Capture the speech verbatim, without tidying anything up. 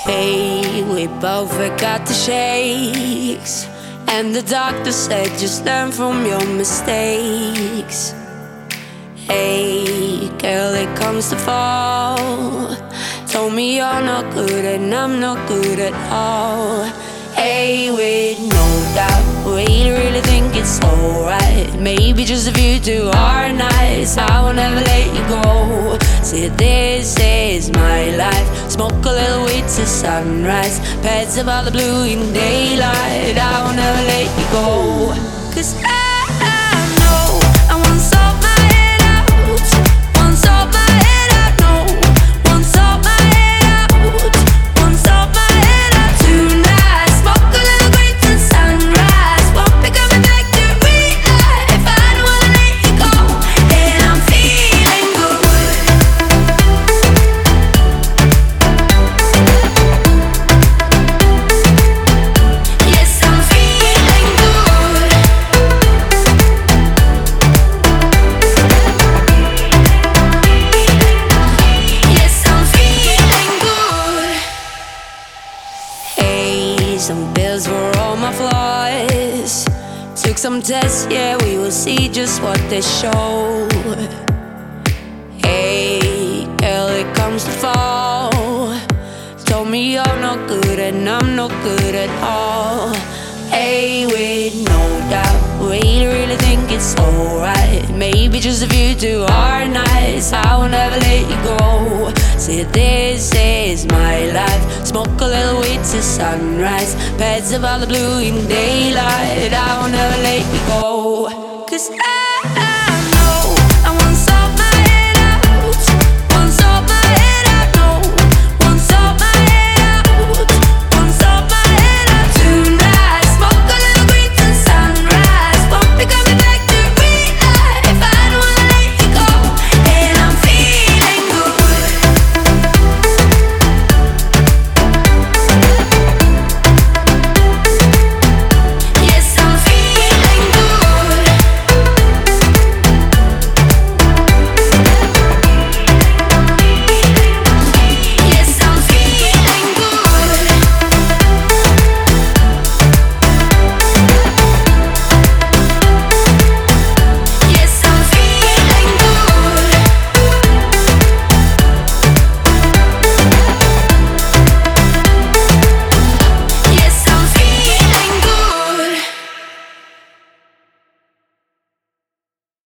Hey, we both forgot the shakes, and the doctor said just learn from your mistakes. Hey, girl, it comes to fall. Told me you're not good and I'm not good at all. Hey, with no doubt, we really think it's alright. Maybe just if you two are nice, I will never let you go. See, this is my life. Smoke a little weed to sunrise. Pets about the blue in daylight. I will never let you go. Cause I, I know I want to sort my head out. Want to sort my head out, no. Want to sort my head out. Want to sort my head out tonight. Smoke a little weed to sunrise. Won't be coming back to real life if I don't wanna let you go. And I'm feeling good. Yes, I'm feeling good. Yes, I'm feeling good. Hey, some pills for all my flaws. Took some tests, yeah, we will see just what they show. Hey, girl, it comes to fall. Told me you're not good and I'm not good at all. Hey, with no doubt, we really think it's alright. Maybe just if you two are nice, I will never let you go. See, this is my life. Smoke a little weed to sunrise. Pets about the blue in daylight. I will never let you go. Cause I